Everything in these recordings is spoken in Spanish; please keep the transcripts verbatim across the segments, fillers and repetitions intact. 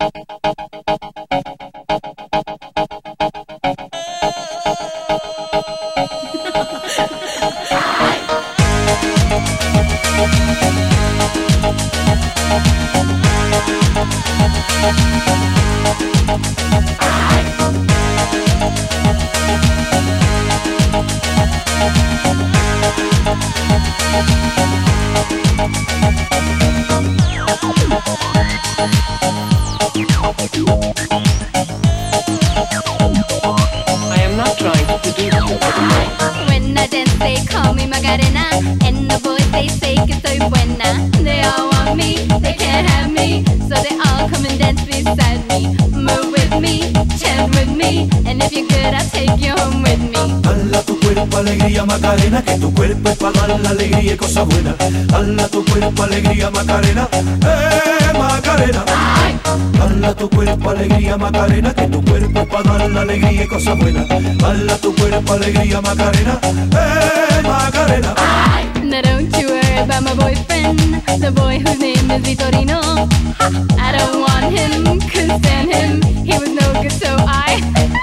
I am not trying to seduce you. When I dance they call me Macarena, and the boys they say que soy buena. They all want me, they can't have me, so they all come and dance beside me. Move with me, chant with me, and if you're good I'll take you home with me. Hala tu cuerpo alegría Macarena, que tu cuerpo es para dar la alegría y cosas buenas. Hala tu cuerpo alegría Macarena, eh Macarena. Hala tu cuerpo alegría Macarena, que tu cuerpo es para dar la alegría y cosas buenas. Hala tu cuerpo alegría Macarena, eh Macarena. Now don't you worry about my boyfriend, the boy whose name is Vitorino. I don't want him, couldn't stand him, he was no good so I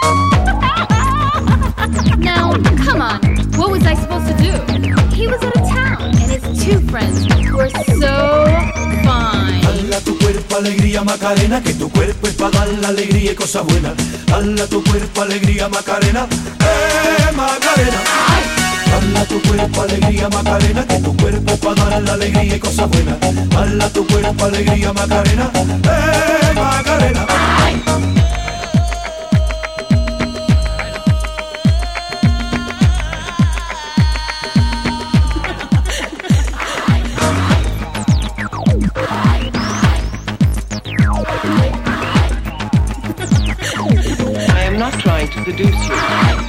Now, come on, what was I supposed to do? He was out of town, and his two friends were so fine. Hala tu cuerpo alegría Macarena, que tu cuerpo es para dar la alegría y cosas buenas. Hala tu cuerpo alegría Macarena, eh Macarena. Hala tu cuerpo alegría Macarena, que tu cuerpo es para dar la alegría y cosas buenas. Hala tu cuerpo alegría Macarena, eh Macarena. I am not trying to seduce you.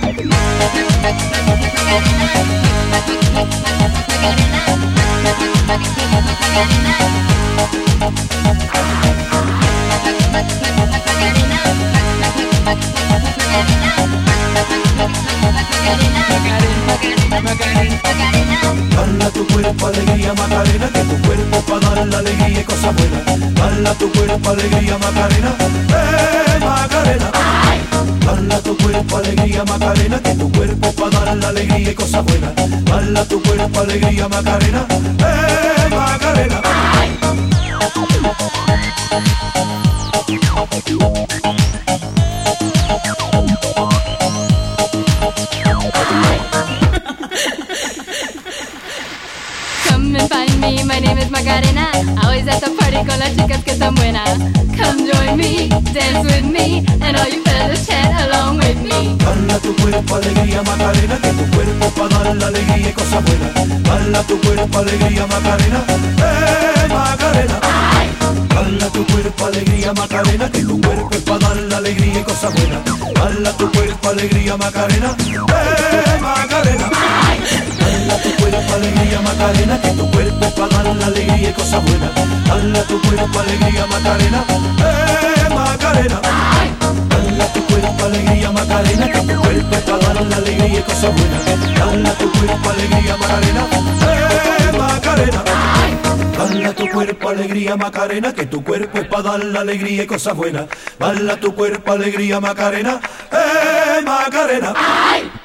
Hala tu cuerpo alegría Macarena, que tu cuerpo es para dar la alegría y cosas buenas. Hala tu cuerpo alegría Macarena, eh Macarena. Hala tu cuerpo alegría Macarena, que tu cuerpo es para dar la alegría y cosas buenas. Hala tu cuerpo alegría Macarena, eh Macarena. Come and find me, my name is Macarena. Always at the party con las chicas que están buenas. Come join me, dance with me, and all you fellas chant along with me. Hala tu cuerpo alegría Macarena, que tu cuerpo es para dar la alegría y cosas buenas. Hala tu cuerpo alegría Macarena, eh Macarena. Hala tu cuerpo alegría Macarena, que tu cuerpo es para dar la alegría y cosas buenas. Hala tu cuerpo alegría Macarena, eh Macarena. Hala tu cuerpo alegría Macarena, que tu cuerpo es para dar la alegría y cosas buenas. Hala tu cuerpo alegría Macarena, eh Macarena. Hala tu cuerpo alegría Macarena, que tu cuerpo es para dar la alegría y cosas buenas. Hala tu cuerpo alegría Macarena, eh Macarena. Hala tu cuerpo alegría Macarena, que tu cuerpo es para dar la alegría y cosas buenas. Hala tu cuerpo alegría Macarena, eh Macarena.